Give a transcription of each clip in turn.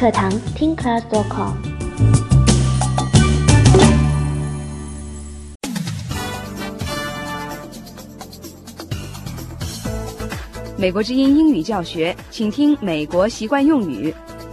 课堂听 class.com。 美国之音英语教学，请听美国习惯用语。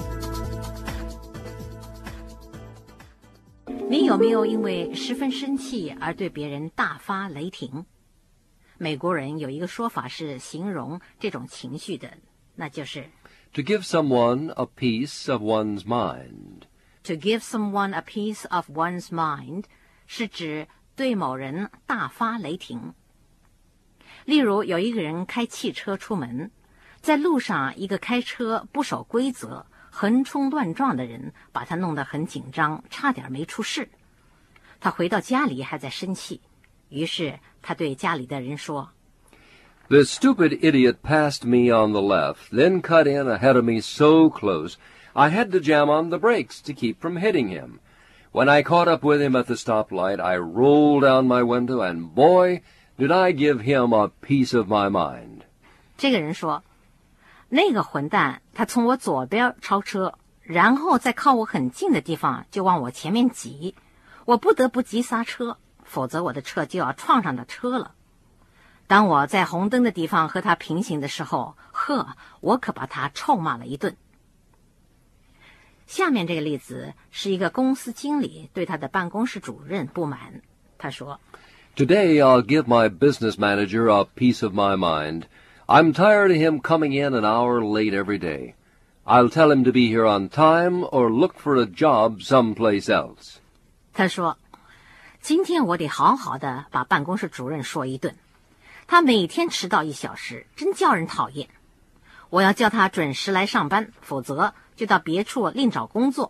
你有没有因为十分生气而对别人大发雷霆？美国人有一个说法是形容这种情绪的，那就是 To give someone a piece of one's mind. To give someone a piece of one's mind 是指对某人大发雷霆。例如有一个人开汽车出门，在路上一个开车不守规则横冲乱撞的人把他弄得很紧张，差点没出事。他回到家里还在生气，于是他对家里的人说 The stupid idiot passed me on the left, then cut in ahead of me so close, I had to jam on the brakes to keep from hitting him. When I caught up with him at the stoplight, I rolled down my window, and boy, did I give him a piece of my mind. 这个人说，那个混蛋他从我左边超车，然后在靠我很近的地方就往我前面挤，我不得不急刹车，否则我的车就要撞上他车了。当我在红灯的地方和他平行的时候，我可把他臭骂了一顿。下面这个例子是一个公司经理对他的办公室主任不满，他说 Today I'll give my business manager a piece of my mind. I'm tired of him coming in an hour late every day. I'll tell him to be here on time or look for a job someplace else. 他说今天我得好好的把办公室主任说一顿，他每天迟到1小时，真叫人讨厌。我要叫他准时来上班，否则就到别处另找工作。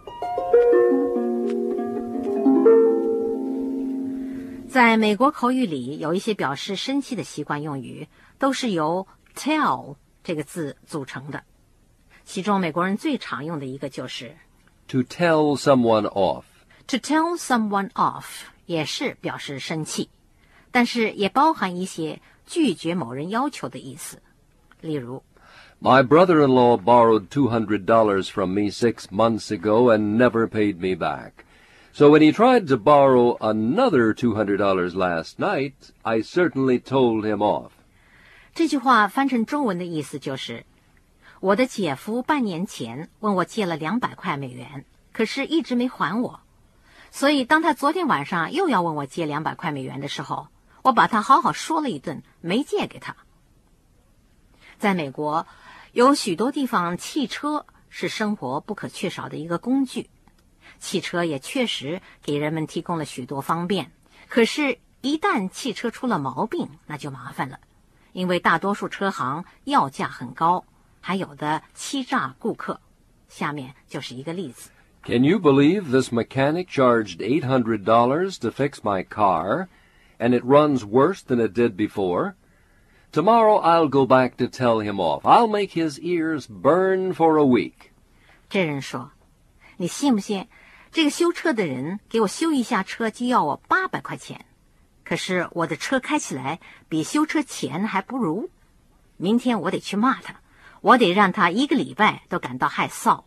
在美国口语里，有一些表示生气的习惯用语都是由 tell 这个字组成的，其中美国人最常用的一个就是 To tell someone off. To tell someone off 也是表示生气，但是也包含一些拒绝某人要求的意思。例如 My brother-in-law borrowed $200 from me 6 months ago and never paid me back. So when he tried to borrow another $200 last night, I certainly told him off. 这句话翻成中文的意思就是，我的姐夫半年前问我借了200块美元，可是一直没还我。所以当他昨天晚上又要问我借200块美元的时候，我把他好好说了一顿，没借给他。在美国，有许多地方汽车是生活不可缺少的一个工具。汽车也确实给人们提供了许多方便，可是一旦汽车出了毛病，那就麻烦了，因为大多数车行要价很高，还有的欺诈顾客。下面就是一个例子。 Can you believe this mechanic charged $800 to fix my car, and it runs worse than it did before? Tomorrow I'll go back to tell him off. I'll make his ears burn for a week. 这人说，你信不信这个修车的人给我修一下车就要我800块钱，可是我的车开起来比修车钱还不如。明天我得去骂他，我得让他1个礼拜都感到害臊。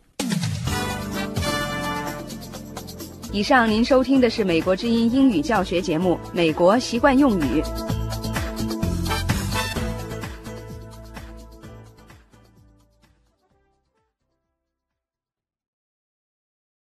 以上您收听的是美国之音英语教学节目《美国习惯用语》。